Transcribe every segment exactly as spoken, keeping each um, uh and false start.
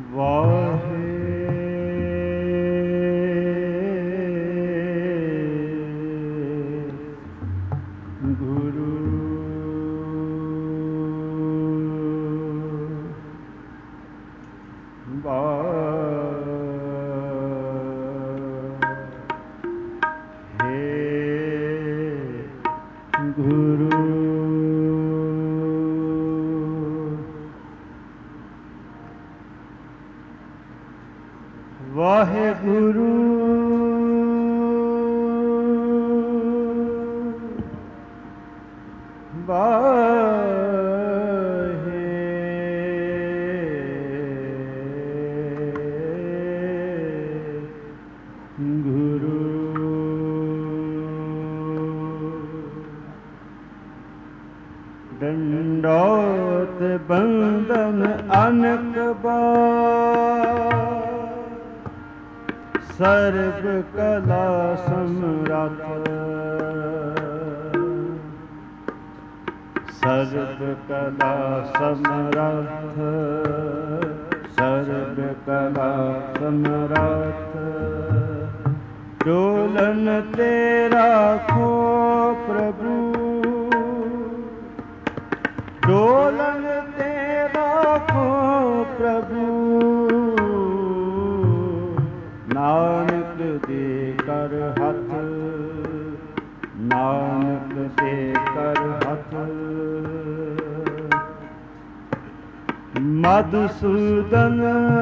ਵਾਹਿ ਗੁਰੂ ਵਾਹਿਗੁਰੂ ਡੰਡੋਤ ਬੰਧਨ ਅਨਕ ਬਾਰ ਸਰਬ ਕਲਾ ਸਮਰੱਥ ਸਰਬ ਕਲਾ ਸਮਰੱਥ ਸਰਬ ਕਲਾ ਸਮਰੱਥ ਡੋਲਨ ਤੇਰਾ ਖੋ ਪ੍ਰਭੂ ਡੋਲਨ ਤੇਰਾ ਖੋ ਪ੍ਰਭੂ ਨਾਨਕ ਦੇ ਕਰ ਹੱਥ ਨਾਨਕ ਦੇ ਕਰ ਹੱਥ ਮਧੁਸੂਦਨ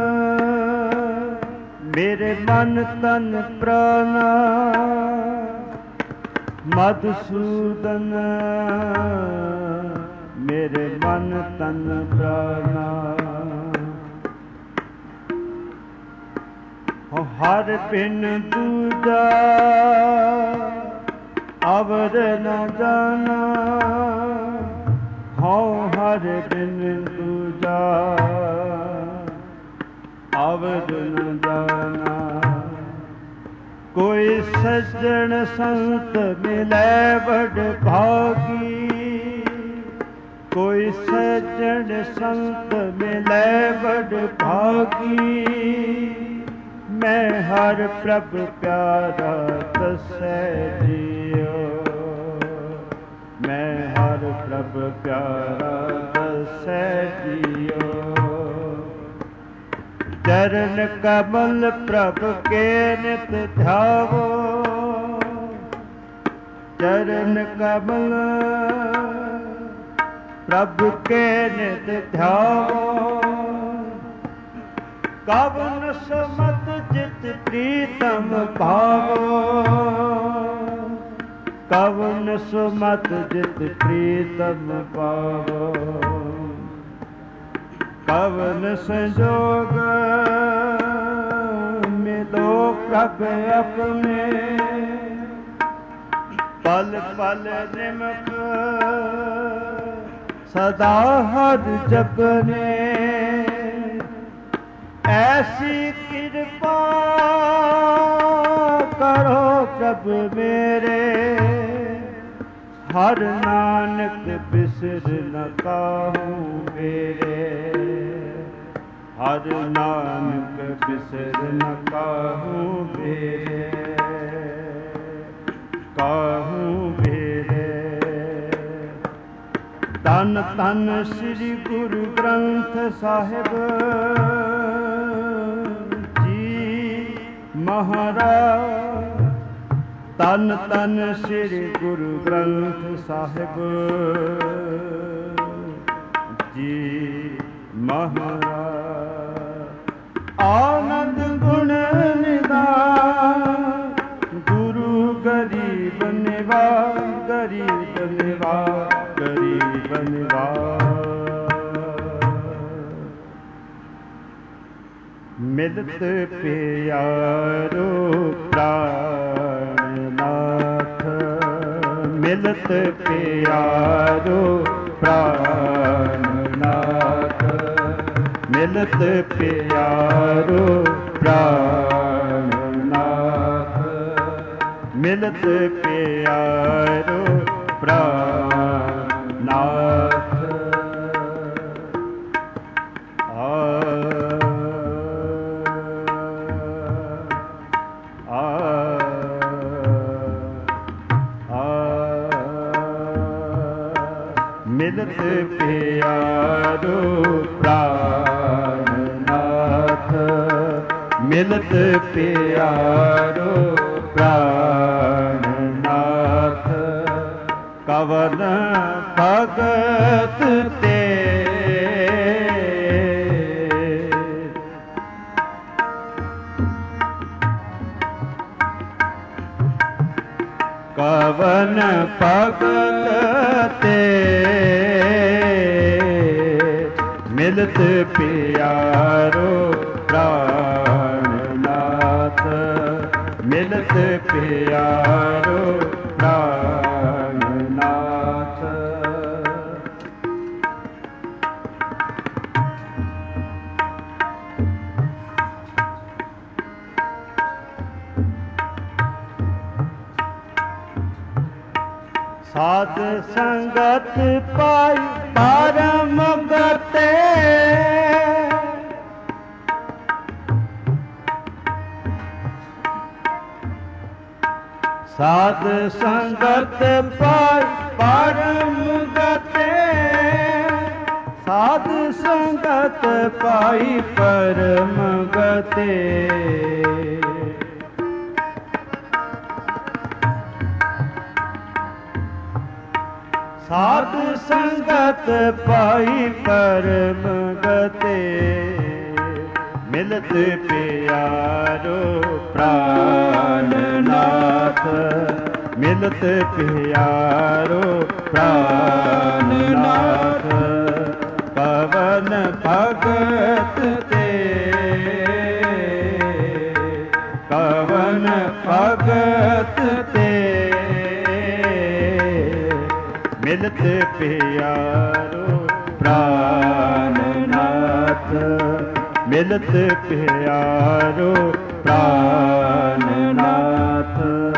ਮੇਰੇ ਮਨ ਤਨ ਪ੍ਰਾਨ ਮਧੁਸੂਦਨ ਮੇਰੇ ਮਨ ਤਨ ਪ੍ਰਾਨ ਹਰ ਬਿਨ ਦੂਜਾ ਅਵਰ ਨ ਜਾਣਾ ਹਉ ਹਰ ਬਿਨ ਦੂਜਾ ਅਵਰ ਨ ਜਾਣਾ ਕੋਈ ਸੱਜਣ ਸੰਤ ਮਿਲੈ ਵਡ ਭਾਗੀ ਕੋਈ ਸੱਜਣ ਸੰਤ ਮਿਲੈ ਵਡ ਭਾਗੀ ਮੈਂ ਹਰ ਪ੍ਰਭ ਪਿਆਰਾ ਦਸੈ ਜੀਓ ਮੈਂ ਹਰ ਪ੍ਰਭ ਪਿਆਰਾ ਦਸੈ ਜੀਓ ਚਰਨ ਕਮਲ ਪ੍ਰਭ ਕੇ ਨਿਤ ਧਿਆਵੋ ਚਰਨ ਕਮਲ ਪ੍ਰਭ ਕੇ ਨਿਤ ਧਿਆਵੋ ਕਵਨ ਸਮਤ ਜਿਤ ਪ੍ਰੀਤਮ ਭਾਵੋ ਕਵਨ ਸੁਮਤ ਜਿਤ ਪ੍ਰੀਤਮ ਪਾਵੋ ਕਵਨ ਸੰਜੋਗ ਮਿਲੋ ਪ੍ਰਭ ਆਪਣੇ ਪਲ ਪਲ ਨਿਮਕ ਸਦਾ ਹਰ ਜਪਨੇ ਐਸੀ ਕਿਰਪਾ ਕਰੋ ਪ੍ਰਭ ਮੇਰੇ ਹਰ ਨਾਨਕ ਬਿਸਰ ਨ ਕਾਹੂ ਮੇਰੇ ਹਰ ਨਾਨਕ ਬਿਸਰ ਨ ਕਾਹੂ ਮੇਰੇ ਕਾਹੂ ਮੇਰੇ ਤਨ ਤਨ ਸ੍ਰੀ ਗੁਰੂ ਗ੍ਰੰਥ ਸਾਹਿਬ ਮਹਾਰਾਜ ਤਨ ਤਨ ਸ੍ਰੀ ਗੁਰੂ ਗ੍ਰੰਥ ਸਾਹਿਬ ਜੀ ਮਹਾਰਾਜ ਆਨੰਦ ਗੁਣ ਨਿਧਾਨ ਗੁਰੂ ਗਰੀਬ ਨਿਵਾਜ ਗਰੀਬ ਨਿਵਾਜ ਗਰੀਬ ਨਿਵਾਜ ਮਿਲਤ ਪਿਆਰੋ ਪ੍ਰਾਣਨਾਥ ਮਿਲਤ ਪਿਆਰੋ ਪ੍ਰਾਣਨਾਥ ਮਿਲਤ ਪਿਆਰੋ ਪ੍ਰਾਣਨਾਥ ਮਿਲਤ ਪਿਆਰੋ ਪ੍ਰਾਣਨਾਥ ਆ ਮਿਲਤ ਪਿਆਰੋ ਪ੍ਰਾਨਨਾਥ ਕਵਨ ਭਗਤ ਤੇ ਕਵਨ ਭਗਤ ਤੇ ਮਿਲਤ ਪਿਆਰੋ ਪ੍ਰਾਨਨਾਥ ਮਿਲਤ ਪਿਆਰੋ ਪ੍ਰਾਨਨਾਥ। ਸਾਧ ਸੰਗਤ ਪਾਈ ਪਰਮ ਗਤੇ ਸਾਧ ਸੰਗਤ ਪਾਈ ਪਰਮ ਗਤੇ ਸਾਧ ਸੰਗਤ ਪਾਈ ਪਰਮ ਗਤੇ ਸਾਧ ਸੰਗਤ ਪਾਈ ਪਰਮ ਗਤੇ ਮਿਲਤ ਪਿਆਰੋ ਪ੍ਰਾਨਨਾਥ ਮਿਲਤ ਪਿਆਰੋ ਪ੍ਰਾਨਨਾਥ ਪਵਨ ਭਗਤ ਤੇ ਪਵਨ ਭਗਤ ਤੇ ਮਿਲਤ ਪਿਆਰੋ ਪ੍ਰਾਨਨਾਥ ਮਿਲਤ ਪਿਆਰੋ ਪ੍ਰਾਨਨਾਥ।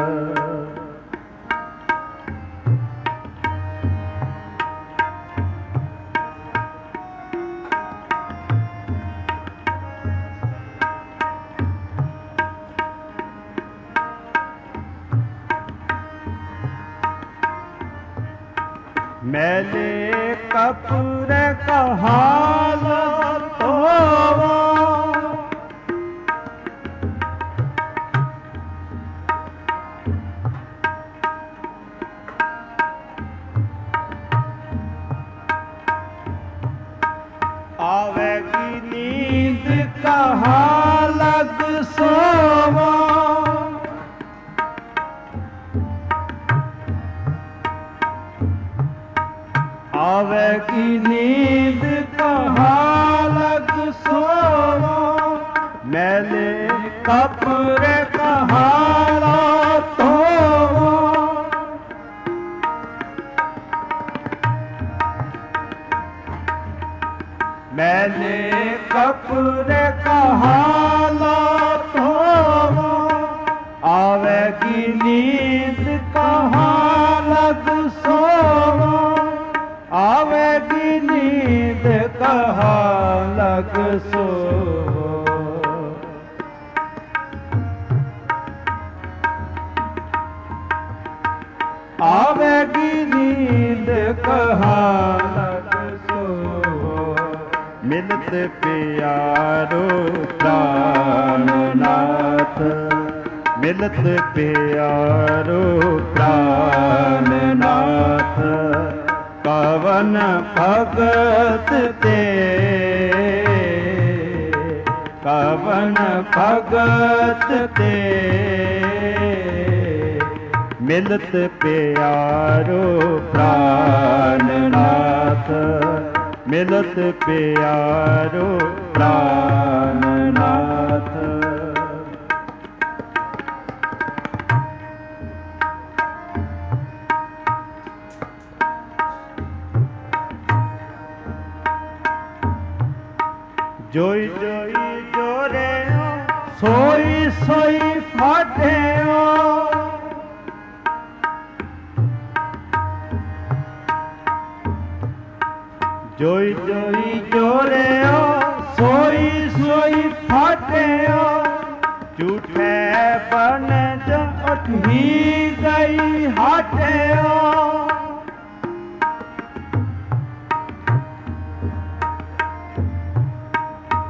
मैले कपूर कहाल धोवा आवेगी नींद कहाँ लग सोवा आवेगी नींद कहाँ लग सोवा मैले कपूर कहाँ धोवा मैले कपूर कहाँ धोवा आवेगी नींद कहाँ लग सोवा आवेगी नींद कहाँ लग सो आवेगी नींद कहाँ लग सो मिलत प्यारो प्राणनाथ मिलत प्यारो प्राणनाथ पवन भगत ते पवन भगत ते मिलत प्यारो प्राणनाथ मिलत प्यारो प्राणनाथ। जोई जोई जोरे सोई सोई फाटे जोई जोई जोरे सोई सोई फाटे झूठे बन उठी गई हाटे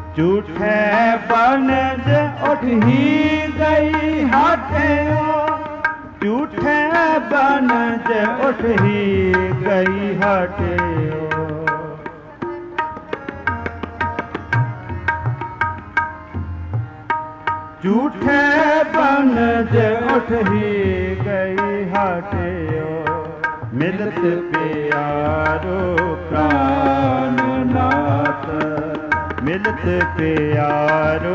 झूठे बनज उठ ही गई हटियो, झूठे बनज उठ ही गई हटियो। झूठे बनज उठ ही गई हटियो, मिलत प्यारो प्राणनाथ, मिलत प्यारो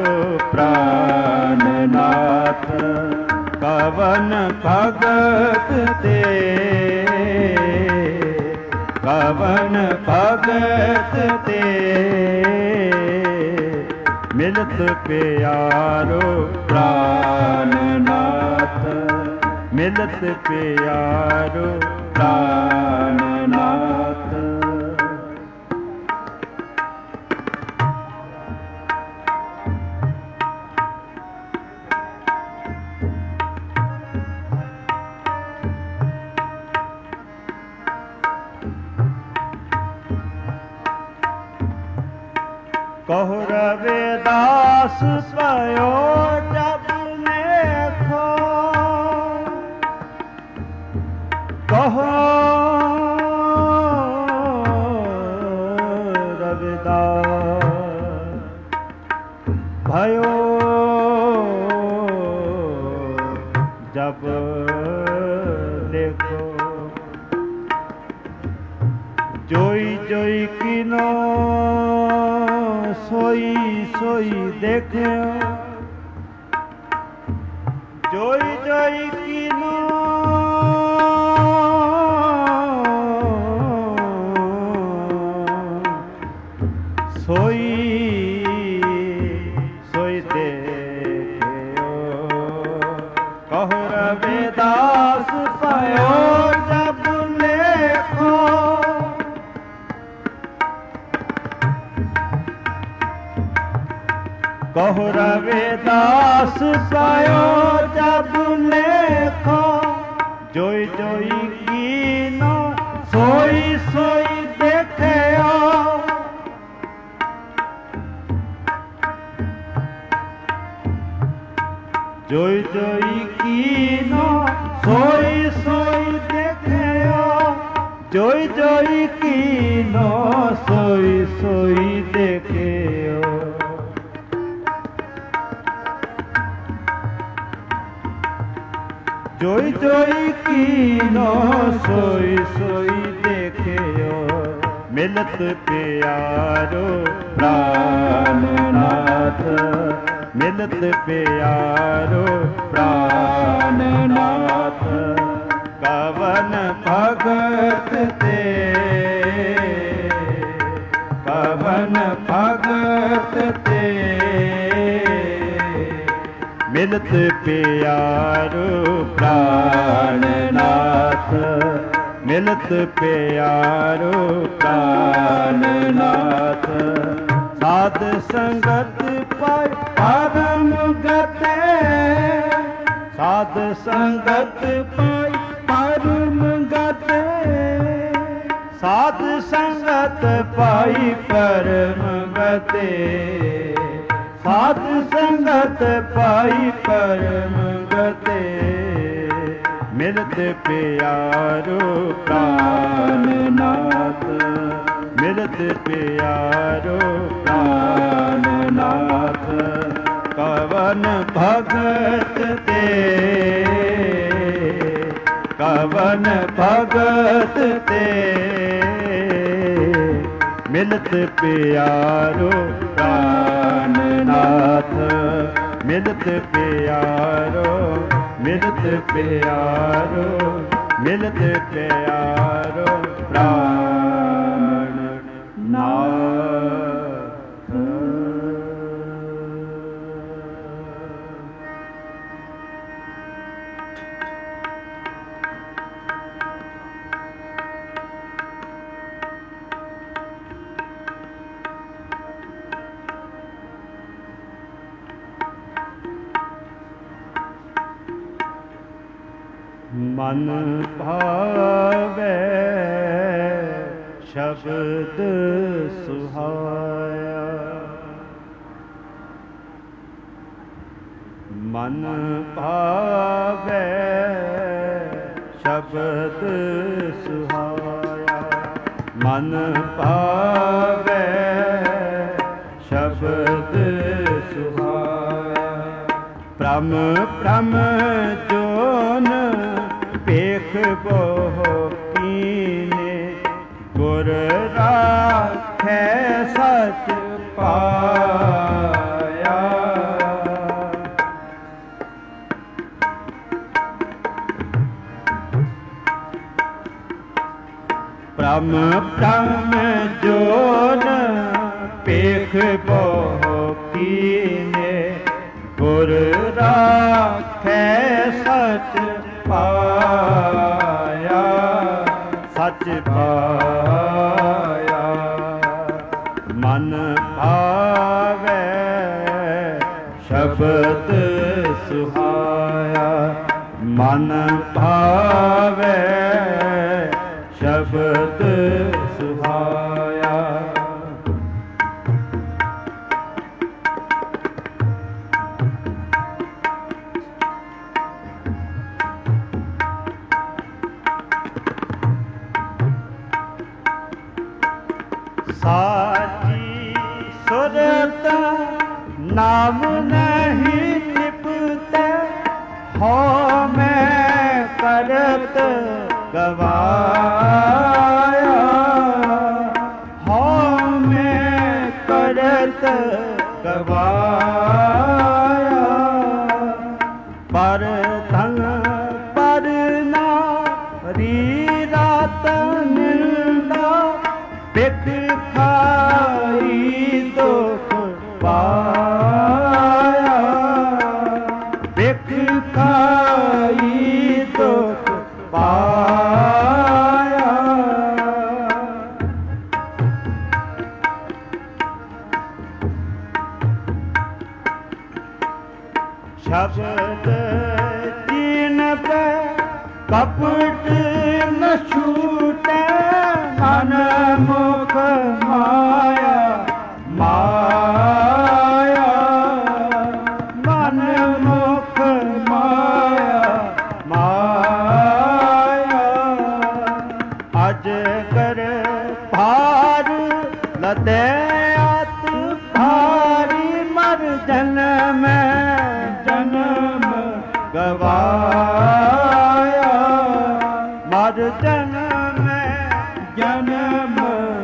प्राणनाथ। कवन भगत ते, कवन भगत ते, मिलत प्यारो प्राणनाथ, मिलत प्यारो प्राणनाथ। कहो रविदास पयो जब देखो, कहो रविदास भयो जब देखो, जोई जोई किनो सोई सोई देखे, जोई जोई कीनो सोई सोई देखे। कहो रविदास पयो जब लेखो, कहो रविदास पायो जब लेखो, जोई जोई कीनो सोई सोई देखे। जोई जोई कीनो सोई सोई देखे, जोई जोई कीनो सोई सोई देखे। जोई जोई कीनो सोई सोई देखेयो, मिलत प्यारो प्राणनाथ, मिलत प्यारो प्राणनाथ। कवन भगत ते, कवन भगत ते, मिलत प्यारो प्राणनाथ, मिलत प्यारो प्राणनाथ। साध संगत पाई परम गते, साध संगत पाई परम गते, साध संगत पाई परम गते, साध संगत पाई परम गते। मिलत प्यारो प्राणनाथ, मिलत प्यारो प्राणनाथ। कवन भगत ते, कवन भगत ते, मिलत प्यारो प्राणनाथ, मिलत प्यारो, मिलत प्यारो, मिलत प्यारो प्राणनाथ। मन भावे शब्द सुहाया, ਮਨ ਭਾਵੈ ਸ਼ਬਦ ਸੁਹਾਇਆ, ਮਨ ਭਾਵੈ ਸ਼ਬਦ ਸੁਹਾਇਆ। ਭ੍ਰਮ ਭ੍ਰਮ ਜੋਨ ਪੇਖ ਬਹੁ ਕੀਨੇ, ਗੁਰ ਰਾਖੈ ਸਚ ਪਾਇਆ। ਭ੍ਰਮ ਭ੍ਰਮ ਜੋਨ ਪੇਖ ਬਹੁ ਕੀਨੇ, ਗੁਰ ਰਾਖੈ ਸਚ ਪਾਇਆ, ਸਚ ਪਾਇਆ। ਮਨ ਭਾਵੈ ਸ਼ਬਦ ਸੁਹਾਇਆ, ਮਨ ਭਾਵੈ ਸ਼ਬਦ ਸੁਹਾਇਆ। ਸਾਚੀ ਸੁਰਤ ਨਾਮ ਨਹੀਂ ਨਿਪਟੈ, ਹੋ ਮੈਂ ਕਰਤ ਗਵਾਇਆ, ਹੋ ਮੈਂ ਕਰਤ ਗਵਾਇਆ। ਪਰ ਧਨ ਪਰ ਨਾਰੀ ਰਾਤ ਨਿੰਦਾ, ਬਿਖ ਖਾਈ ਦੁਖ ਪਾਇਆ, ਬਿਖ ਖਾਈ ਦੁਖ ਪਾਇਆ। ਸ਼ਬਦ ਜੀਨ ਪੈ ਕਪਟ ਨ ਛੂਟੈ, ਮਨ ਮੁਖ ਮਾਇਆ ਮਾਇਆ, ਮਨ ਮੁਖ ਮਾਇਆ ਮਾਇਆ। ਅਜ ਕਰ ਭਾਰ ਲਦੈ ਅਤ ਭਾਰੀ, ਮਰ ਜਨਮ ਜਨਮ ਗਵਾਇਆ, ਮਰ ਜਨਮ ਜਨਮ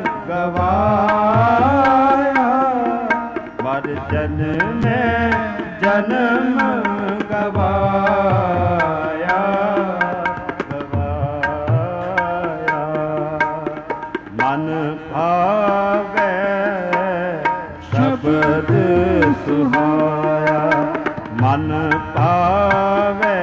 ਗਵਾਇਆ, ਮਰ ਜਨਮ ਜਨਮ ਗਵਾਇਆ, ਗਵਾਇਆ। ਮਨ ਭਾਵੈ ਸ਼ਬਦ ਸੁਹਾਇਆ, ਮਨ ਭਾਵੈ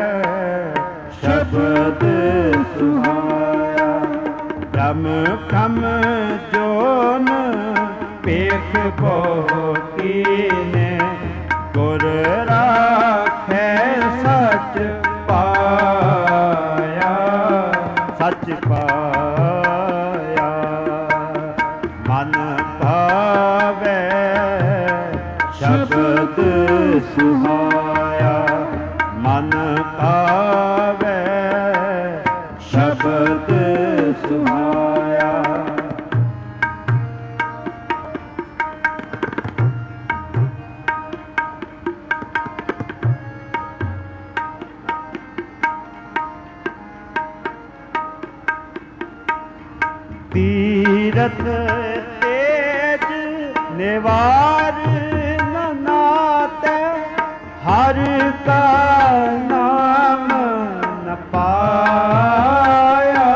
ਸ਼ਬਦ ਸੁਹਾਇਆ। ਭ੍ਰਮ ਭ੍ਰਮ ਜੋਨ ਪੇਖ ਬਹੁ ਕੀਨੇ, ਗੁਰ ਰਾਖੈ ਸਚ ਪਾਇਆ, ਸਚ ਪਾਇਆ। ਮਨ ਭਾਵੈ ਸ਼ਬਦ ਸੁਹਾਇਆ, ਮਨ ਭਾਵੈ ਸ਼ਬਦ ਸੁਹਾਇਆ। ਤੀਰਥ ਤੇਜ ਨਿਵਾਰ ਨ ਨਾਤੈ, ਹਰ ਕਾ ਨਾਮ ਨ ਪਾਇਆ,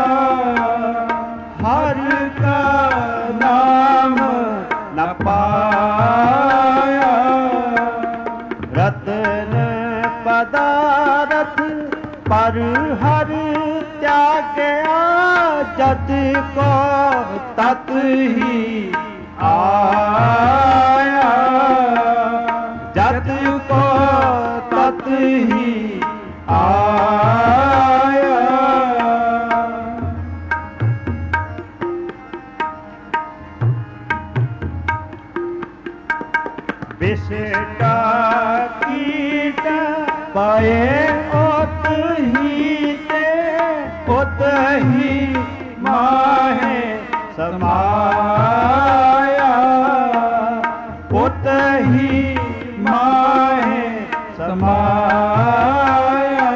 ਹਰ ਕਾ ਨਾਮ ਨ ਪਾਇਆ। ਰਤਨ ਪਦਾਰਥ ਪਰ ਹਰ ਤਿਆਗਿਆ, ਜਤ ਕੋ ਤਤ ਹੀ ਆਇਆ, ਜਤ ਕੋ ਤਤ ਹੀ ਆਇਆ। विसटा कीट पाए ओत ही ते ओत ही माहे समाया ओत ही माहे समाया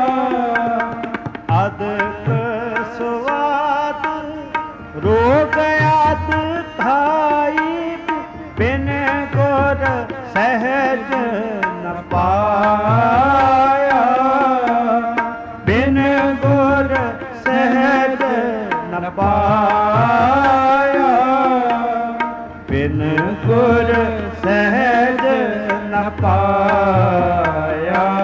अदक स्वाद रोग आद थाई बिन गुर सहज न पाया बिन गुर सहज न पाया बिन गुर सहज न पाया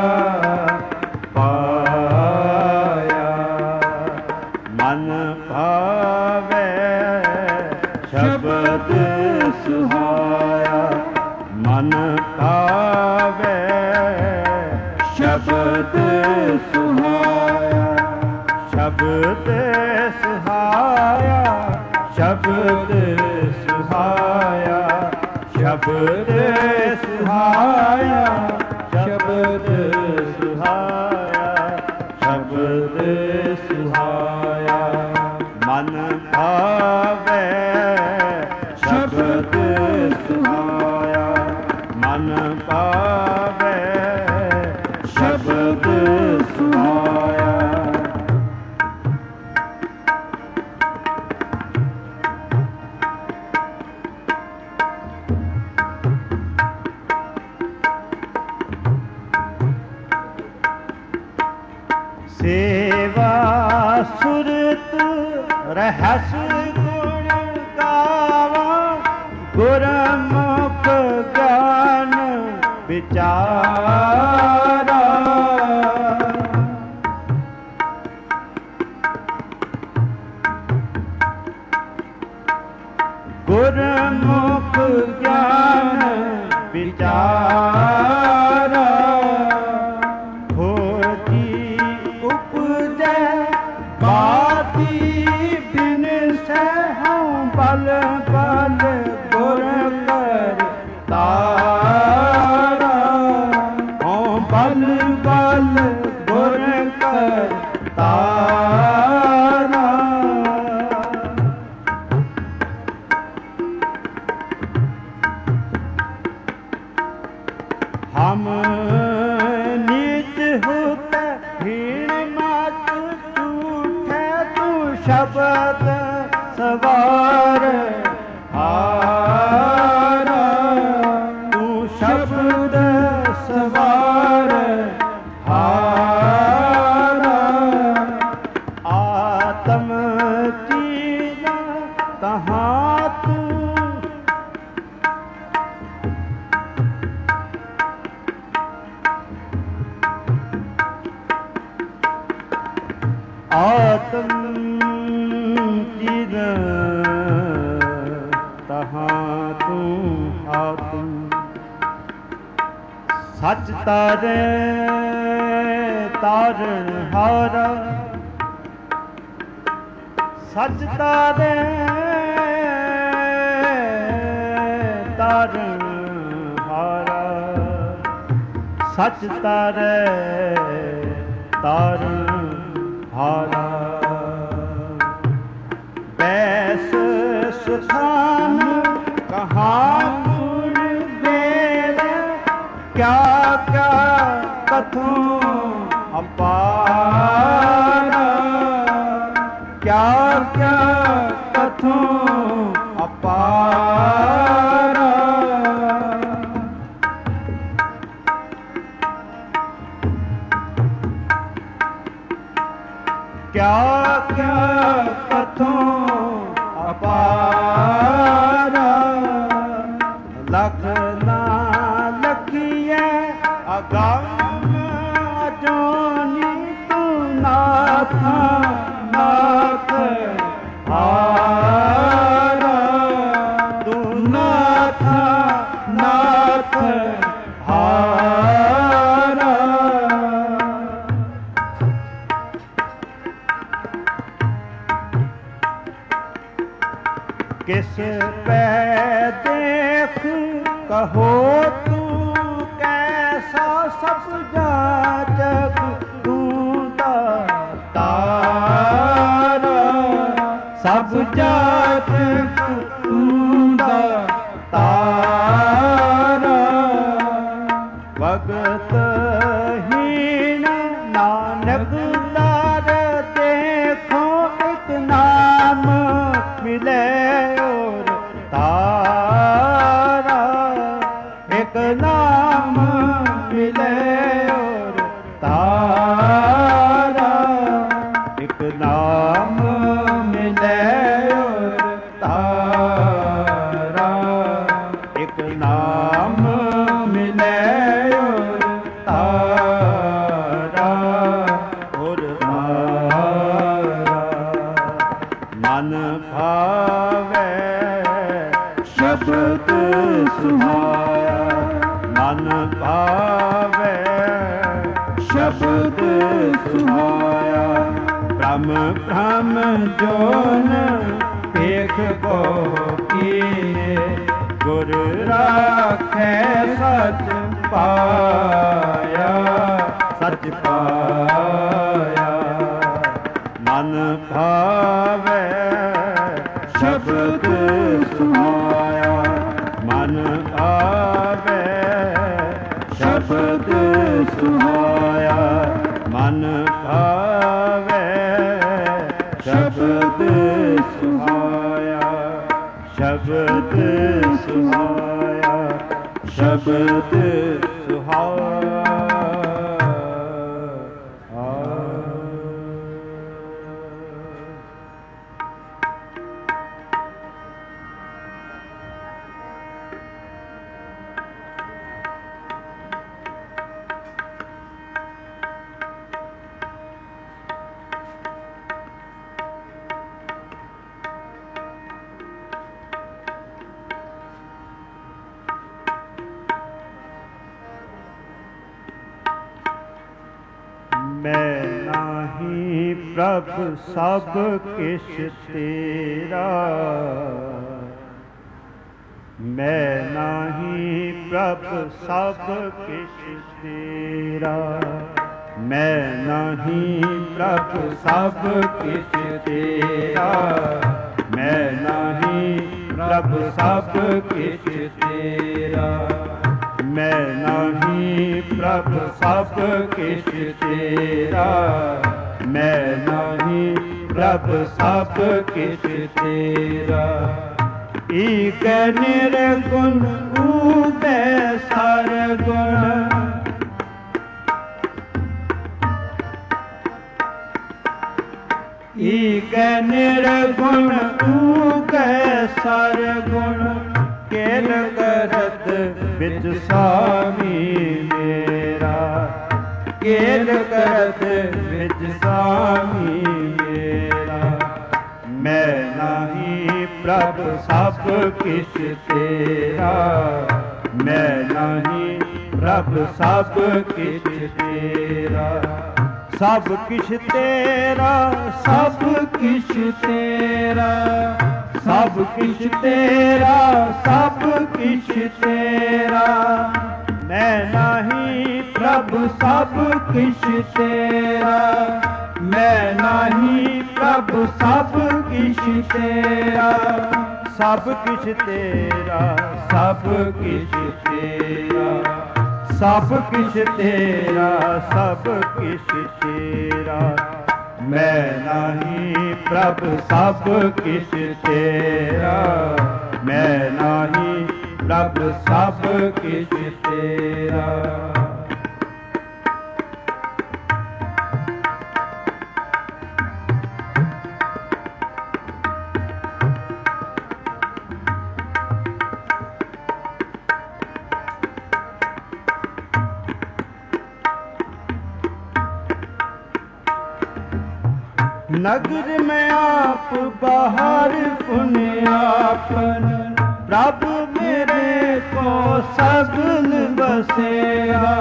पाया मन भावे शब्द सुहाया मन भावे शब्द सुहाया शब्द सुहाया शब्द सुहाया शब्द सुहाया शब्द सुहाया शब्द सुहाया मन भावे शब्द सुहाया मन पावे शब्द सुहाया सेवा सुरत रहस गुण गावा गुरमुख ज्ञान विचारा गुरमुख ज्ञान विचारा होती उपजै बाती बिन सहूं बल बल गुर कर तारा हों बल बल गुर कर तारा हम नीच होते हीन मत झूठे तू शब्द सवार हारा तू शब्द सवार हारा आत्म चीज तहाँ तू आत्म चीज तहाँ तू आत्म सच तारे तारण हारा सच तारे तारण हारा सच तारे तारण हारा बैस सुखान कहाँ गुण देव क्या क्या कथूं अपारा क्या क्या कथूं अपारा क्या क्या कथों अपारा लख ना लखिए अगम अजोनी तू नाथ नाथ हारा तू नाथ नाथ हारा किस पे देख कहो तू ਜਾਤ ਕੂੰਦਾ ਤਾਰਾ ਭਗਤ ਹੀਣ ਨਾਨਕ ਦਰ ਦੇਖੋ ਇਕ ਨਾਮ ਮਿਲੇ ਔਰ ਤਾਰਾ ਇਕ ਨਾਮ ਮਿਲੇ ਔਰ ਤਾਰਾ ਇਕ ਨਾਮ ਮਿਲੇ ਔਰ ਤਾਰਾ ਇਕ ਨਾਮ ਮਿਲੇ ਔਰ ਤਾਰਾ ਔਰ ਤਾਰਾ ਮਨ ਭਾਵੇ ਸ਼ਬਦ ਸੁਹਾਇਆ ਮਨ ਭਾਵੇ ਸ਼ਬਦ ਸੁਹਾਇਆ ਬ੍ਰਹਮ ਬ੍ਰਹਮ ਜੋਨ ਵੇਖ ਕੋ ਕੀਨੇ ਗੁਰ ਰਾਖੈ ਸਚ ਪਾਇਆ ਸਚ ਪਾਇਆ ਮਨ ਭਾਵੇ ਸ਼ਬਦ ਸੁਹਾਇਆ ਮਨ ਭਾਵੇ ਸ਼ਬਦ ਸੁਹਾਇਆ ਮਨ ਭਾਵੇ ਸ਼ਬਦ ਸੁਹਾਇਆ ਸ਼ਬਦ ਸੁਹਾਇਆ ਸ਼ਬਦ ਸੁਹਾਇਆ ਮੈਂ ਨਾਹੀਂ ਪ੍ਰਭ ਸਭ ਕਿਛ ਤੇਰਾ ਮੈਂ ਨਾਹੀਂ ਪ੍ਰਭ ਸਭ ਕਿਛ ਤੇਰਾ ਮੈਂ ਨਾਹੀਂ ਪ੍ਰਭ ਸਭ ਕਿਛ ਤੇਰਾ ਮੈਂ ਨਾਹੀਂ ਪ੍ਰਭ ਸਭ ਕਿਛ ਤੇਰਾ ਮੈਂ ਨਾਹੀਂ ਪ੍ਰਭ ਸਭ ਕਿਛ ਤੇਰਾ ਮੈਂ ਨਾਹੀਂ ਪ੍ਰਭ ਸਭ ਕਿਛ ਤੇਰਾ ਏਕ ਨਿਰਗੁਣ ਊਪੈ ਸਰਗੁਣ ਏਕ ਨਿਰਗੁਣ ਊਪੈ ਸਰਗੁਣ ਕੇਲ ਕਰਤ ਵਿੱਚ ਸਾਮੀ ਮੇਰਾ ਕੇਲ ਕਰਤ ਵਿੱਚ ਸਾਮੀ ਮੇਰਾ ਮੈਂ ਨਾਹੀਂ ਪ੍ਰਭ ਸਭ ਕਿਛ ਤੇਰਾ ਮੈਂ ਨਾਹੀਂ ਪ੍ਰਭ ਸਭ ਕਿਛ ਤੇਰਾ ਸਭ ਕਿਛ ਤੇਰਾ ਸਭ ਕਿਛ ਤੇਰਾ ਸਭ ਕਿਛ ਤੇਰਾ ਸਭ ਕਿਛ ਤੇਰਾ ਮੈਂ ਨਾਹੀਂ ਪ੍ਰਭ ਸਭ ਕਿਛ ਤੇਰਾ ਮੈਂ ਨਾਹੀਂ ਪ੍ਰਭ ਸਭ ਕਿਛ ਤੇਰਾ ਸਭ ਕਿਛ ਤੇਰਾ ਸਭ ਕਿਛ ਤੇਰਾ ਸਭ ਕਿਛ ਤੇਰਾ ਸਭ ਕਿਛ ਤੇਰਾ ਮੈਂ ਨਾਹੀਂ ਪ੍ਰਭ ਸਭ ਕਿਛ ਤੇਰਾ ਮੈਂ ਨਾਹੀਂ ਪ੍ਰਭ ਸਭ ਕਿਛ ਤੇਰਾ नगर में आप बाहर पुन आपन प्रभ मेरे को सगल बसेरा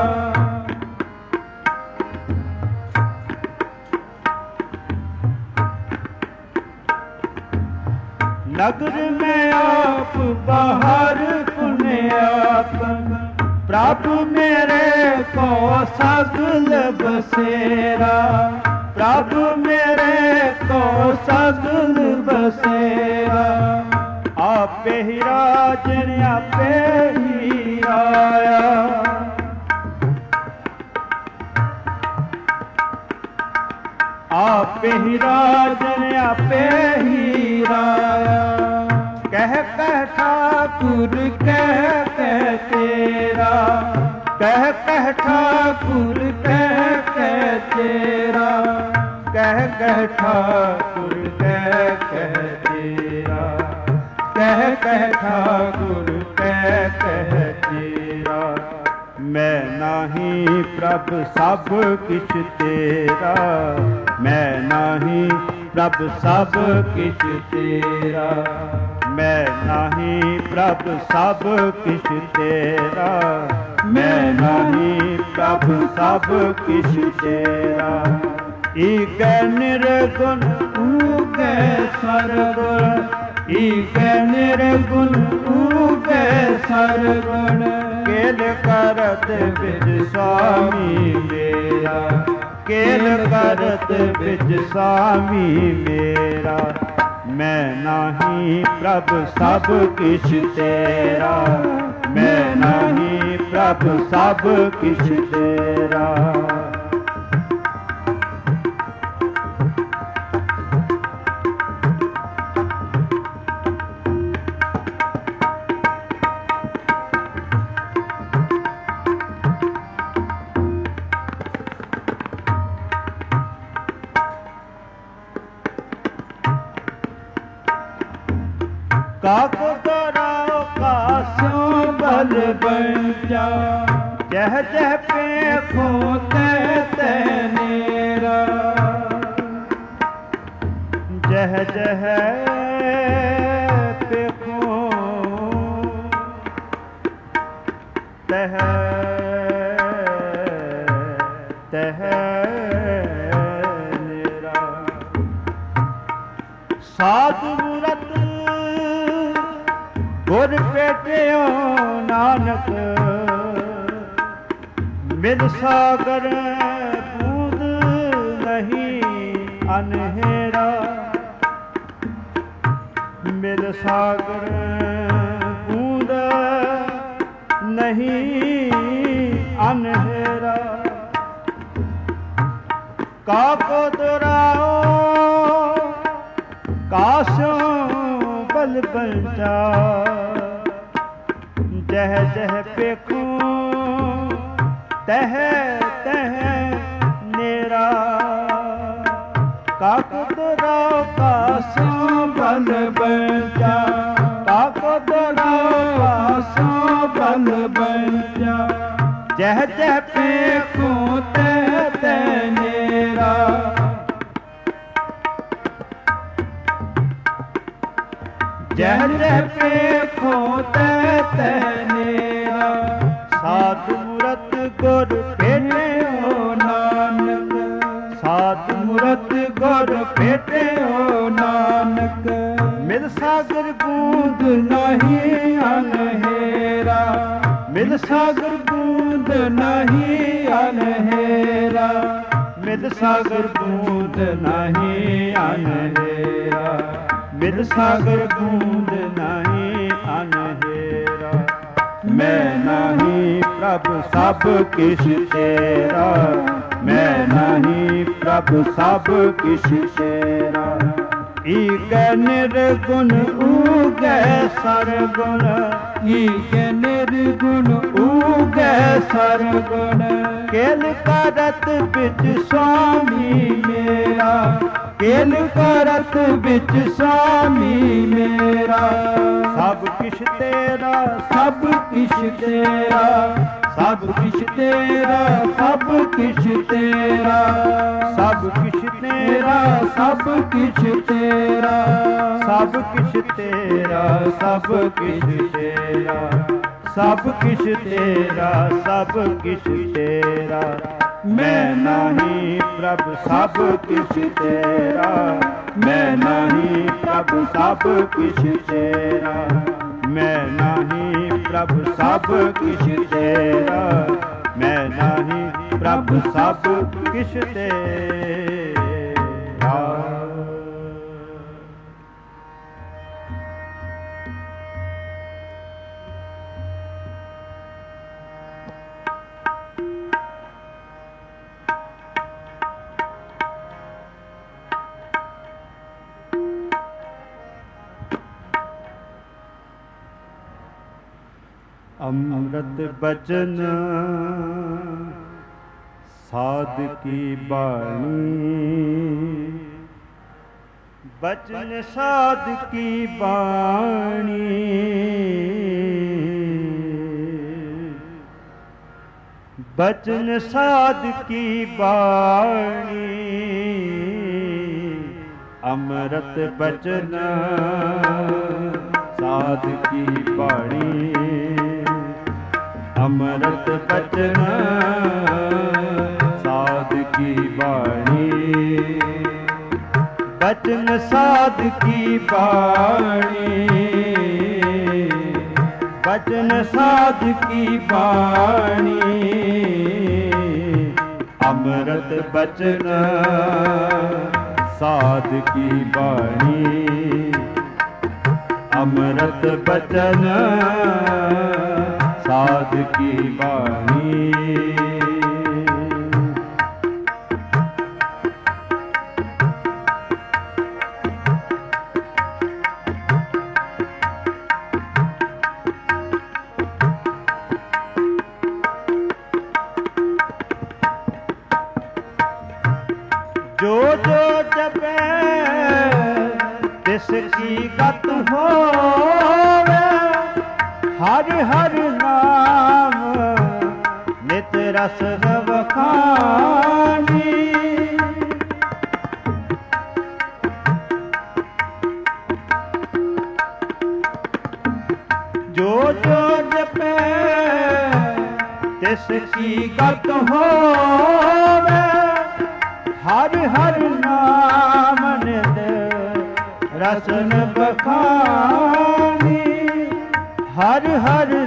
नगर में आप बाहर पुन आपन प्रभ मेरे को सगल बसेरा प्रभ मेरे को सगल बसेरा, आपे ही राजन आपे ही राया। आपे ही राजन आपे ही राया, कह कह ठाकुर कह कह तेरा, कह कह ठाकुर कह कह तेरा, कह कह ठाकुर कह कह तेरा, कह कह ठाकुर कह कह तेरा। मैं नाही प्रभ सब किछ तेरा, मैं नाही प्रभ सब किछ तेरा, मैं नाही प्रभ सब किछ तेरा, मैं नाही प्रभ सब किछ तेरा। ईकै निर्गुण ऊकै सरगुण, ईकै निर्गुण ऊकै सरगुण, केल करत बिज स्वामी मेरा, केल करत बिज स्वामी मेरा। मैं नाही प्रभ सब किछ तेरा, मैं नाही प्रभ सब किछ तेरा। काको तोराओ कास्यो बल बंजा, जह जह पेखो तह तह नेरा, जह जह पेखो तह तह नेरा। साधु मूरत गुर पेटियो नानक, मिल सागर बूंद नहीं अनहेरा, मिल सागर बूंद नहीं अनहेरा। काको दुराओ कास्यो बल बंचा, जह जह पेखो तह तह नेरा। काको दुराओ कास्यो बल बंचा, काको दुराओ कास्यो बल बंचा, जह जह पेखो तह तह नेरा। जह जह पेखो तह तह नेरा। साधु मूरत गुर भेटे हो नानक, साधु मूरत गुर भेटे हो नानक, मिल सागर बूंद नहीं अनहेरा, मिल सागर बूंद नहीं अनहेरा, मिल सागर बूंद नहीं अनहेरा, मिल सागर बूंद नहीं अनहेरा। मैं नाही प्रभ सब किछ तेरा, मैं नाही प्रभ सब किछ तेरा। ईकै निर्गुण ऊकै सरगुण, ईकै निर्गुण ऊकै सरगुण, केल करत बिच स्वामी मेरा, केल करत बिच स्वामी मेरा। सब किश तेरा सब किश तेरा, सब किश तेरा सब किश तेरा, सब किश तेरा सब किश तेरा, सब किश तेरा सब किश तेरा, सब किश तेरा सब किश तेरा। मैं नाही प्रभ सब किछ तेरा, मैं नाही प्रभ सब किछ तेरा, मैं नाही प्रभ सब किछ तेरा, मैं नाही प्रभ सब किछ तेरा। ਅੰਮ੍ਰਿਤ ਬਚਨ ਸਾਧ ਕੀ ਬਾਣੀ, ਬਚਨ ਸਾਧ ਕੀ ਬਾਣੀ, ਬਚਨ ਸਾਧ ਕੀ ਬਾਣੀ, ਅੰਮ੍ਰਿਤ ਬਚਨ ਸਾਧ ਕੀ ਬਾਣੀ, ਅੰਮ੍ਰਿਤ ਬਚਨ ਸਾਧ ਕੀ ਬਾਣੀ, ਬਚਨ ਸਾਧ ਕੀ ਬਾਣੀ, ਬਚਨ ਸਾਧ ਕੀ ਬਾਣੀ, ਅੰਮ੍ਰਿਤ ਬਚਨ ਸਾਧ ਕੀ ਬਾਣੀ, ਅੰਮ੍ਰਿਤ ਬਚਨ ਸਾਧ ਕੀ ਬਾਣੀ। ਜੋ ਜੋ ਜਪੈ ਤਿਸ ਕੀ ਗਤ ਹੋਵੇ, ਹਰਿ ਹਰਿ ਨਾਮ ਨਿਤ ਰਸ ਵਖਾਣੀ। ਜੋ ਜੋ ਜਪੈ ਤਿਸ ਕੀ ਗਤ ਹੋਵੇ, ਹਰਿ ਹਰਿ ਨਾਮ ਨਿਤ ਰਸਨ ਬਖਾਨੀ, ਹਰਿ ਹਰਿ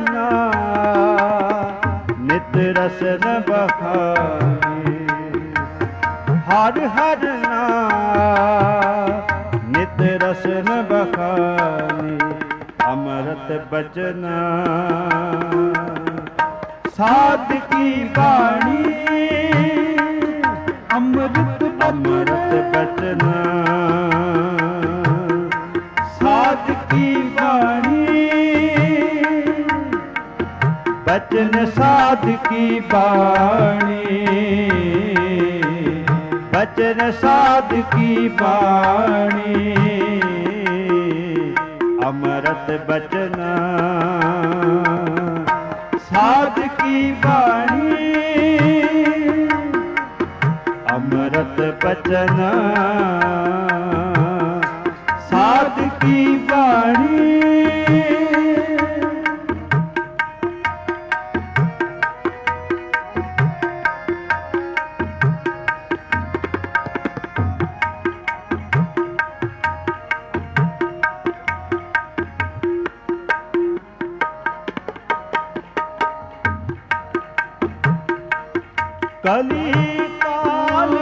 ਨਾਮ ਨਿਤ ਰਸਨ ਬਖਾਨੀ, ਹਰਿ ਹਰਿ ਨਾਮ ਨਿਤ ਰਸਨ ਬਖਾਨੀ, ਅੰਮ੍ਰਿਤ ਬਚਨ ਸਾਧ ਕੀ ਬਾਣੀ, ਅੰਮ੍ਰਿਤ ਅੰਮ੍ਰਿਤ ਬਚਨ ਸਾਧ ਕੀ ਬਾਣੀ, ਬਚਨ ਸਾਧ ਕੀ ਬਾਣੀ, ਬਚਨ ਸਾਧ ਕੀ ਬਾਣੀ, ਅੰਮ੍ਰਿਤ ਬਚਨ ਸਾਧ ਕੀ ਬਾਣੀ, ਅੰਮ੍ਰਿਤ ਬਚਨ ਸਾਧ ਕੀ ਬਾਣੀ। ਕਲੀ ਕਾਲ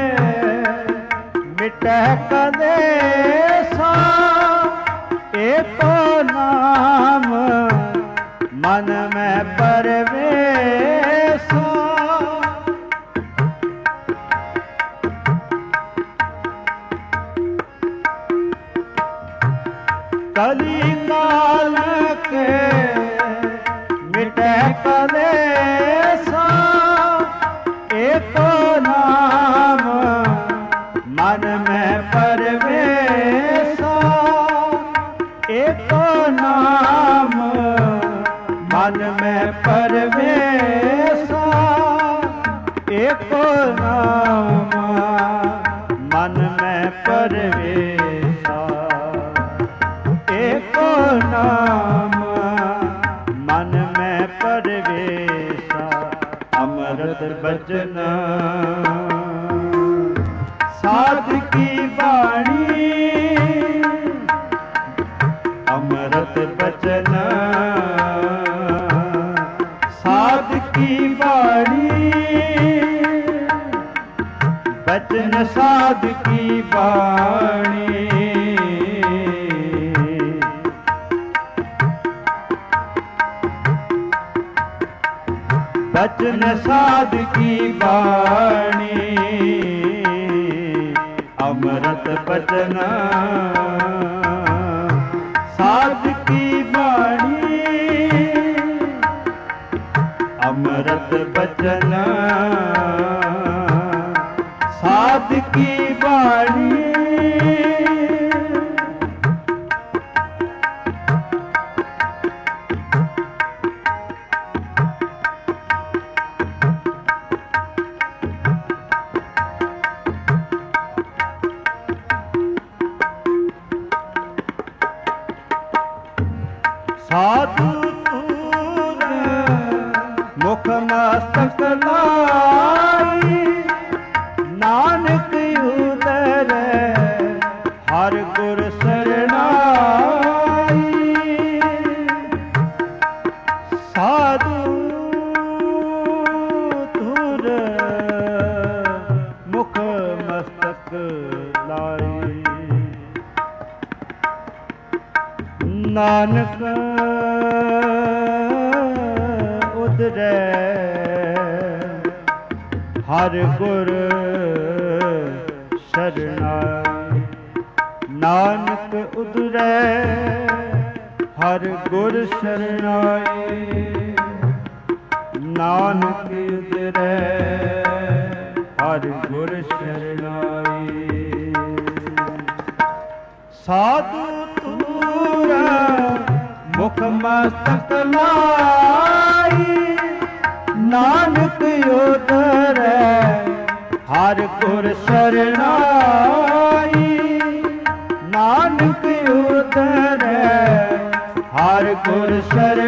ਮਿਟੈ ਕਲੇਸ਼ਾ, ਏਕੋ ਨਾਮ ਮਨ ਮੈਂ ਪਰਵੇਸ਼ਾ। ਕਲੀ ਕਾਲ ਕੇ ਮਿਟੈ ਕਲੇਸ਼ਾ, ਏਕੋ ਨਾਮ ਮਨ ਮੈਂ ਪਰਵੇਸ਼ਾ, ਏਕੋ ਨਾਮ ਮਨ ਮੈਂ ਪਰਵੇਸ਼ਾ, ਏਕੋ ਨਾਮ ਮਨ ਮੈਂ ਪਰਵੇਸ਼ਾ, ਏਕੋ ਨਾਮ ਮਨ ਮੈਂ ਪਰਵੇਸ਼ਾ, ਅੰਮ੍ਰਿਤ ਬਚਨ ਸਾਧ ਕੀ ਬਾਣੀ, ਅੰਮ੍ਰਿਤ ਬਚਨ ਸਾਧ ਕੀ ਬਾਣੀ, ਬਚਨ ਸਾਧ ਕੀ ਬਾਣੀ, ਬਚਨ ਸਾਧ ਕੀ ਬਾਣੀ, ਅੰਮ੍ਰਿਤ ਬਚਨ ਸਾਧ ਕੀ ਬਾਣੀ, ਅੰਮ੍ਰਿਤ ਬਚਨ ਸਾਧ ਕੀ ਬਾਣੀ। ਸਾਧੂ ਤੂਰ ਮੁਖ ਮਸਤਕ ਲਾਈ, ਨਾਨਕ ਉਤਰੈ ਹਰ ਗੁਰ ਸਰਣਾਈ। ਸਾਧੂ ਤੂਰ ਮੁਖ ਮਸਤਕ ਲਾਈ, ਨਾਨਕ ਉਦਰੈ ਹਰ ਗੁਰ ਸਰਣਾਈ। ਨਾਨਕ ਉਦਰੈ ਹਰ ਗੁਰ ਸਰਣਾਈ। ਨਾਨਕ ਉਦਰੈ ਹਰ ਗੁਰ ਸਰਣਾਈ। ਸਾਧੂ ਤੂਰਾ ਮੁਖ ਮਸਤਕ ਲਾਈ, ਨਾਨਕ ਉਦਰੈ ਹਰ ਗੁਰ ਸਰਣਾਈ। ਨਾਨਕ ਉਦਰੈ ਹਰ ਗੁਰ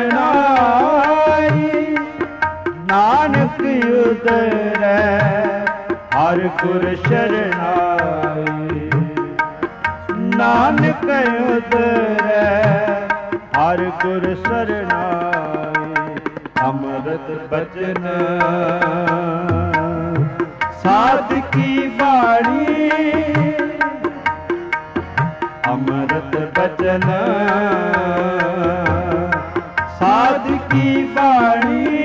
ਸਰਣਾਈ। ਨਾਨਕ ਉਦਰੈ ਹਰ ਗੁਰ ਸਰਣਾਈ। ਨਾਨਕ ਉਦਰੈ ਹਰ ਗੁਰ ਸਰਣਾਈ। ਅੰਮ੍ਰਿਤ ਬਚਨ ਸਾਧ ਕੀ ਬਾਣੀ। ਅੰਮ੍ਰਿਤ ਬਚਨ ਸਾਧ ਕੀ ਬਾਣੀ।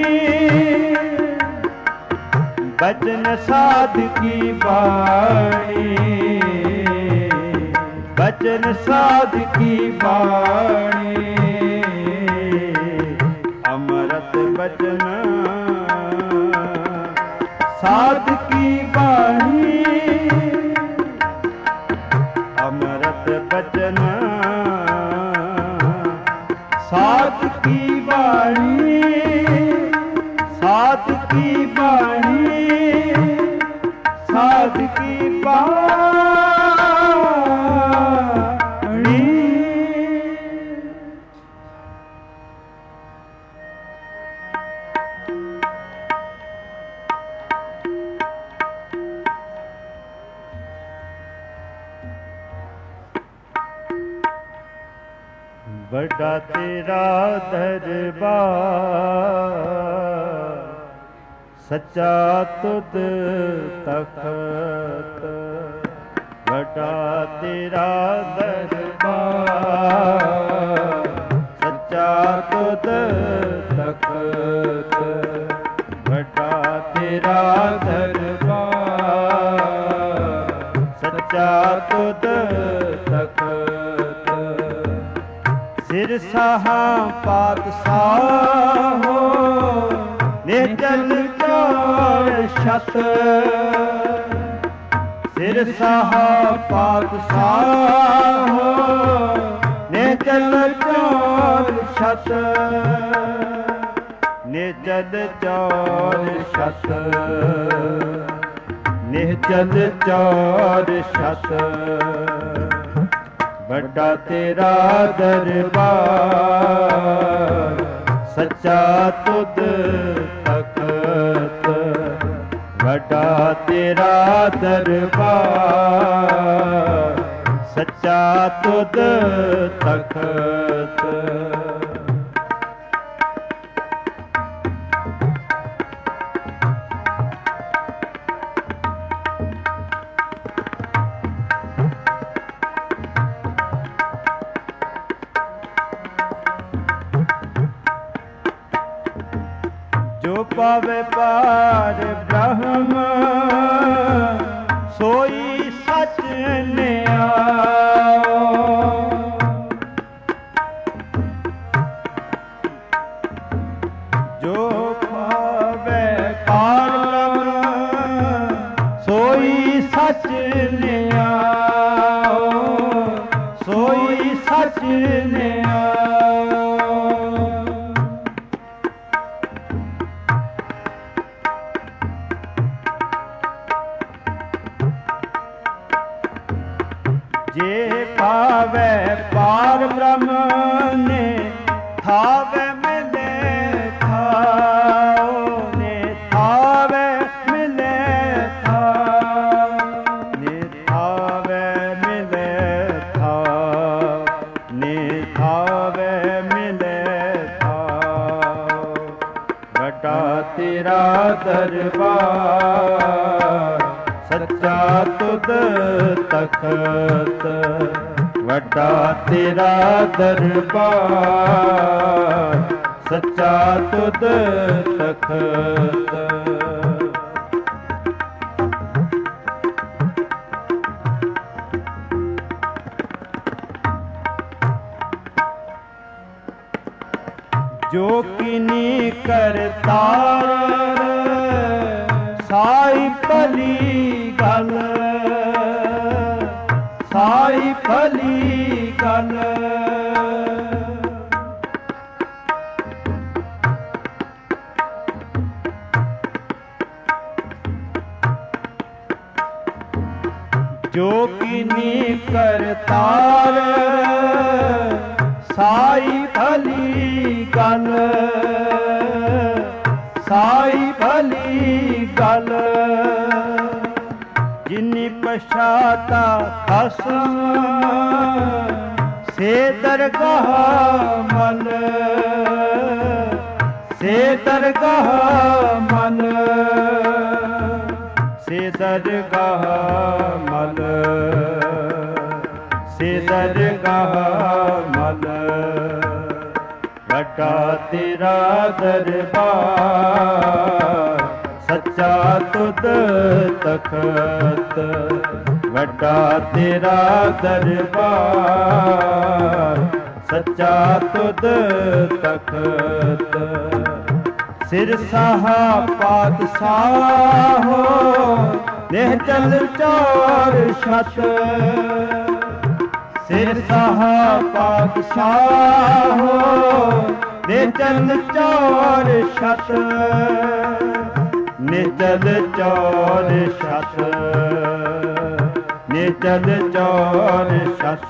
ਬਚਨ ਸਾਧ ਕੀ ਬਾਣੀ। ਬਚਨ ਸਾਧ ਕੀ ਬਾਣੀ। ਅੰਮ੍ਰਿਤ ਬਚਨ ਸਾਧ ਕੀ ਬਾਣੀ। ਅੰਮ੍ਰਿਤ ਬਚਨ ਸਾਧ ਕੀ ਬਾਣੀ। ਸਾਧ ਕੀ ਬਾਣੀ। ਸਾਧ ਕੀ ਬਾਣੀ। ਵੱਡਾ ਤੇਰਾ ਦਰਬਾਰ ਸੱਚਾ ਤੁਧ ਤਖਤ। ਵੱਡਾ ਤੇਰਾ ਦਰਬਾਰ ਸੱਚਾ ਤੁਧ ਤਖਤ। ਵੱਡਾ ਤੇਰਾ ਦਰਬਾਰ ਸੱਚਾ ਤੁਧ ਤਖਤ। ਸਿਰ ਸਾਹਾਂ ਪਾਤਸ਼ਾਹੋ ਨਿਰਜਲ ਚੌਰ ਛਤ। ਸਿਰ ਸਾਹਾਂ ਪਾਤਸ਼ਾਹੋ ਨਿਰਜਲ ਚੌਰ ਛਤ। ਨਿਰਜਲ ਚੌਰ ਛਤ। ਨਿਰਜਲ ਚੌਰ ਛਤ। ਵੱਡਾ ਤੇਰਾ ਦਰਬਾਰ ਸੱਚਾ ਤੁਧ ਤਖਤ। ਵੱਡਾ ਤੇਰਾ ਦਰਬਾਰ ਸੱਚਾ ਤੁਧ ਤਖਤ। ਜੋ ਪਾਵੇ ਪਾਰ ਬ੍ਰਹਮ ਸੋਈ ਸਚ ਨਿਆਓ। ਜੋ ਪਾਵੇ ਨਿਆਓ, ਸੋਈ ਸੱਚ ਨਿਆਓ। ਜੇ ਪਾਵੈ ਪਾਰ ਬ੍ਰਹਮ ਨੇ ਥਾਵੈ ਮਿਲੇ ਥਾਉ, ਨੇ ਥਾਵੈ ਮਿਲੇ ਥਾਉ, ਨੇ ਥਾਵੈ ਮਿਲੇ ਥਾਉ, ਨੇ ਥਾਵੈ ਮਿਲੇ ਥਾਉ। ਵੱਡਾ ਤੇਰਾ ਦਰਬਾਰ ਸੱਚਾ ਤੁਧ ਤਖਤ, ਵੱਡਾ ਤੇਰਾ ਦਰਬਾਰ ਸੱਚਾ ਤੁਧ ਤਖਤ। ਜੋ ਕਿਨੀ ਕਰਤਾਰ ਸਾਈ ਭਲੀ ਗੱਲ, ਸਾਈ ਭਲੀ ਗੱਲ। ਜੋ ਕਿਨੀ ਕਰਤਾਰ ਸਾਈ ਭਲੀ ਗੱਲ, ਸਾਈ ਭਲੀ ਗੱਲ। ਜਿਨੀ ਪਛਾਤਾ ਖਸਮ ਸੇ ਦਰਗਾਹ ਮਨ, ਸੇ ਦਰਗਾਹ ਮਨ, ਸੇ ਦਰਗਾਹ ਮਨ, ਸੇ ਦਰਗਾਹ ਮਨ। ਵੱਡਾ ਤੇਰਾ ਦਰਬਾਰ ਸੱਚਾ ਤੁਧ ਤਖਤ, ਵੱਡਾ ਤੇਰਾ ਦਰਬਾਰ ਸੱਚਾ ਤੁਧ ਤਖਤ। ਸਿਰ ਸਾਹਾ ਪਾਤਸ਼ਾਹੋ ਨਿਹਚਲ ਚੌਰ ਛਤ, ਸਿਰ ਸਾਹਾ ਪਾਤਸ਼ਾਹੋ ਨਿਹਚਲ ਚੌਰ ਛਤ, ਨਿਹਚਲ ਚੌਰ ਛਤ, ਨਿਹਚਲ ਚੌਰ ਛਤ।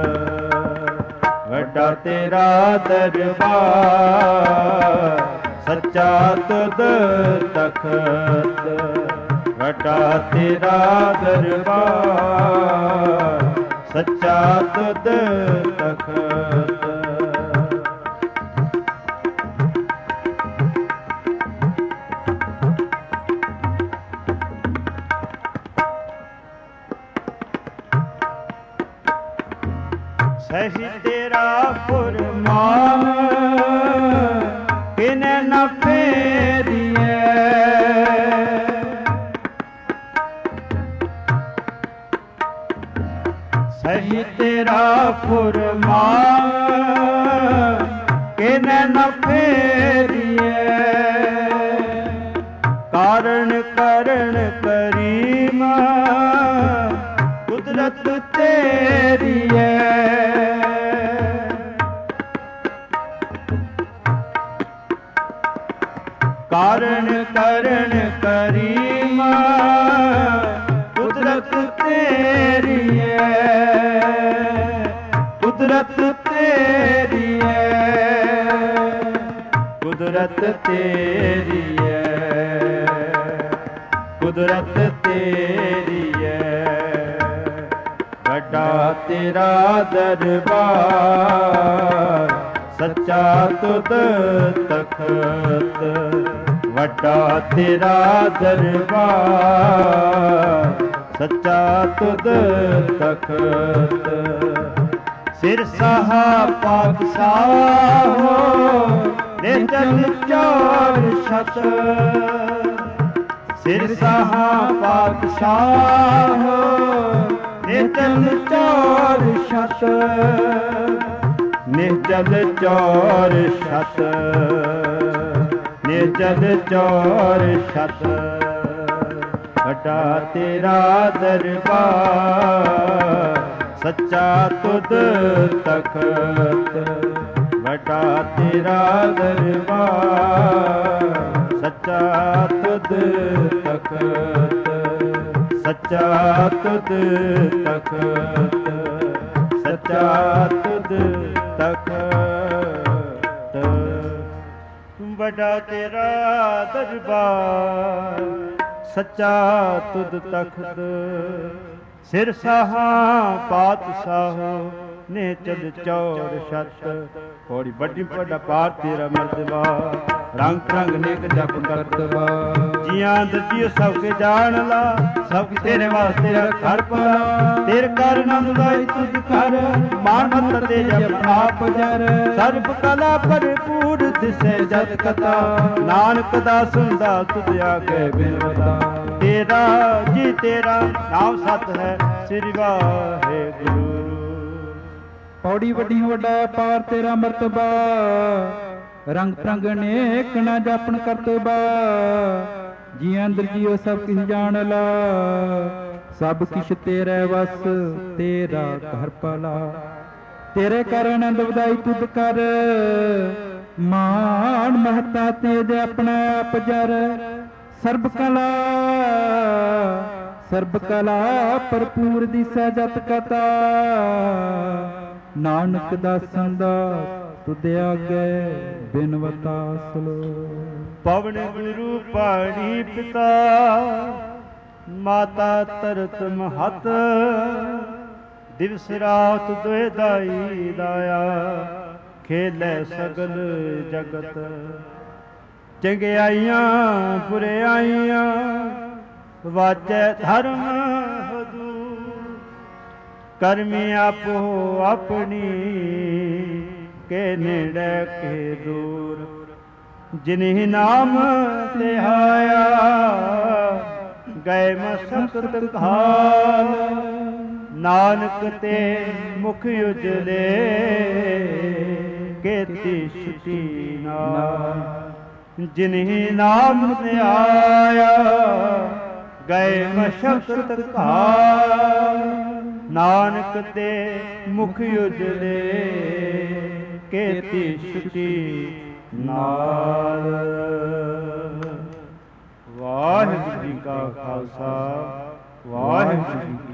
ਵੱਡਾ ਤੇਰਾ ਦਰਬਾਰ ਸੱਚਾ ਤੁਧ ਤਖਤ, ਵੱਡਾ ਤੇਰਾ ਦਰਬਾਰ ਸੱਚਾ ਤੁਧ ਤਖਤ। ਸਹੀ ਤੇਰਾ ਫੁਰਮਾਨ ਕਿਨੇ ਨਾ ਫੇਰੀਏ, ਸਹੀ ਤੇਰਾ ਫੁਰਮਾਨ ਕਿਨੇ ਨਾ ਫੇਰੀਏ। ਕਾਰਨ ਕਰਨ ਕਰੀਮ ਕੁਦਰਤ ਤੇਰੀ ਹੈ, ਕਾਰਨ ਕਰਨ ਕਰੀਮ ਕੁਦਰਤ ਤੇਰੀ ਹੈ, ਕੁਦਰਤ ਤੇਰੀ ਹੈ, ਕੁਦਰਤ ਤੇਰੀ ਹੈ, ਕੁਦਰਤ ਤੇਰੀ ਹੈ। ਵੱਡਾ ਤੇਰਾ ਦਰਬਾਰ ਸੱਚਾ ਤੁਧ ਤਖਤ, ਵੱਡਾ ਤੇਰਾ ਦਰਬਾਰ ਸੱਚਾ ਤੁਧ ਤਖਤ। ਸਿਰ ਸਾਹਾ ਪਾਤਸ਼ਾਹੋ ਨਿਹਚਲ ਚੌਰ ਛਤ, ਸਿਰ ਸਾਹਾ ਪਾਤਸ਼ਾਹੋ ਨਿਹਚਲ ਚੌਰ ਛਤ, ਨਿਹਚਲ ਚੌਰ ਛਤ, ਨਿਹਚਲ ਚੌਰ ਛਤ। ਵੱਡਾ ਤੇਰਾ ਦਰਬਾਰ ਸੱਚਾ ਤੁਧ ਤਖਤ। ਵੱਡਾ ਤੇਰਾ ਦਰਬਾਰ ਸੱਚਾ ਤੁਧ ਤਖਤ। ਸੱਚਾ ਤੁਧ ਤਖਤ। ਸੱਚਾ ਤੁਧ ਤਖਤ। ਵੱਡਾ ਤੇਰਾ ਦਰਬਾਰ ਸੱਚਾ ਤੁਧ ਤਖਤ। ਸਿਰ ਸਾਹਾ ਪਾਤਸ਼ਾਹ ਨੇ ਚਲ ਚੌਰ ਛੱਤ। ਕੋੜੀ ਵੱਡੀ ਵੱਡਾ ਪਾਰ ਤੇਰਾ ਮਰਤਬਾ ਰੰਗ ਰੰਗ ਨੇਕ ਜਪ ਕਰਤਵਾ। ਜੀਆਂ ਦਜੀਓ ਸਭ ਕੇ ਜਾਣ ਲਾ ਸਭ ਤੇਰੇ ਵਾਸਤੇ ਘਰ ਪਾਲਾ। ਤੇਰੇ ਕਰ ਆਨੰਦ ਗਾਈ ਤੁਧ ਕਰ ਮਾਨ ਮਤ ਤੇ ਜਪ ਆਪ ਜਰ। ਸਰਬ ਕਲਾ ਭਰਪੂਰ ਦਿਸੇ ਜਦ ਕਥਾ ਨਾਨਕ ਦਾ ਸੁਣਦਾ ਤੁਧ ਆਗੇ ਬਿਨਵਤਾ। ਤੇਰਾ ਜੀ ਤੇਰਾ ਨਾਮ ਸਤ ਹੈ ਸ੍ਰੀ ਵਾਹਿਗੁਰੂ। ਪੌੜੀ ਵੱਡੀ ਵੱਡਾ ਪਾਰ ਤੇਰਾ ਮਰਤਬਾ ਰੰਗ ਪ੍ਰੰਗ ਅਨੇਕ ਨਾ ਜਾਪਣ ਕਰਤਬਾ। ਜੀ ਅੰਦਰ ਜੀਓ ਸਭ ਕਿਛ ਜਾਣ ਲਾ ਸਭ ਕਿਛ ਤੇਰੇ ਵਸ ਤੇਰਾ ਘਰ ਪਾਲਾ। ਤੇਰੇ ਕਰ ਆਨੰਦ ਵਧਾਈ ਤੁਧ ਕਰ ਮਾਨ ਮਹਤਾ ਤੇਜ ਆਪਣਾ ਆਪ ਜਰ। ਸਰਬ ਕਲਾ ਸਰਬ ਕਲਾ ਭਰਪੂਰ ਦਿਸੈ ਜਤ ਕਥਾ ਨਾਨਕ ਦਾਸਾਂ ਦਾ ਤੁਧ ਆਗੇ ਬਿਨਵਤਾ ਸਲੋ। ਪਵਨ ਗੁਰੂ ਪਾਣੀ ਪਿਤਾ ਮਾਤਾ ਤਰਤ ਮਹਤ। ਦਿਵਸ ਰਾਤ ਦੋਇ ਦਾਈ ਦਾਇਆ ਖੇਲੇ ਸਗਲ ਜਗਤ। ਚੰਗਿਆਈਆਂ ਬੁਰਿਆਈਆਂ ਵਾਜੈ ਧਰਮ ਹਦੂਰ। ਕਰਮੀ ਆਪੋ ਆਪਣੀ ਕੇ ਨੇੜੇ ਕੇ ਦੂਰ। ਜਿਨਿ ਨਾਮ ਲਿਹਾਇਆ ਗਏ ਮਸਕਤ ਘਾਲ। ਨਾਨਕ ਤੇ ਮੁਖ ਉਜਲੇ ਕੀਤੀ ਛੁਟੀ ਨਾਲ। ਜਿਨਿ ਨਾਮ ਲਿਹਾਇਆ ਗਏ ਮਸਕਤ ਘਾਲ। ਨਾਨਕ ਤੇ ਮੁਖ ਉਜਲੇ ਕੀਤੀ ਛੁਟੀ ਨਾਲ। ਵਾਹਿਗੁਰੂ ਜੀ ਕਾ ਖਾਲਸਾ ਵਾਹਿਗੁਰੂ ਜੀ ਕੀ